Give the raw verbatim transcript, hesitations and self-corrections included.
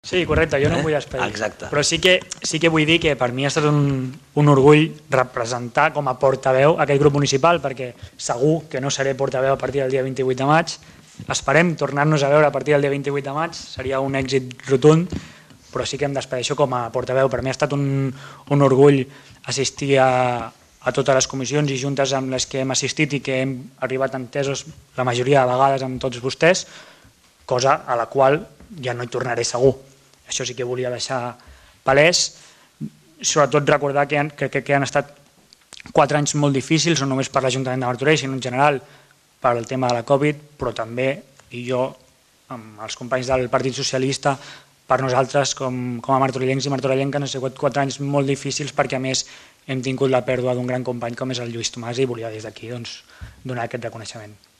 Sí, correcte, jo no em vull despedir. Exacte. Però sí que, sí que vull dir que per mi ha estat un, un orgull representar com a portaveu aquest grup municipal, perquè segur que no seré portaveu a partir del dia vint-i-vuit de maig. Esperem tornar-nos a veure a partir del dia vint-i-vuit de maig, seria un èxit rotund, però sí que em despedeixo com a portaveu. Per mi ha estat un, un orgull assistir a, a totes les comissions i juntes amb les que hem assistit i que hem arribat entesos la majoria de vegades amb tots vostès, cosa a la qual ja no hi tornaré segur. Això sí que volia deixar palès, sobretot recordar que han, que, que han estat quatre anys molt difícils, no només per l'Ajuntament de Martorell, sinó en general per el tema de la Covid, però també, i jo amb els companys del Partit Socialista, per nosaltres com, com a martorellencs i martorellenques han sigut quatre anys molt difícils perquè a més hem tingut la pèrdua d'un gran company com és el Lluís Tomàs i volia des d'aquí doncs, donar aquest reconeixement.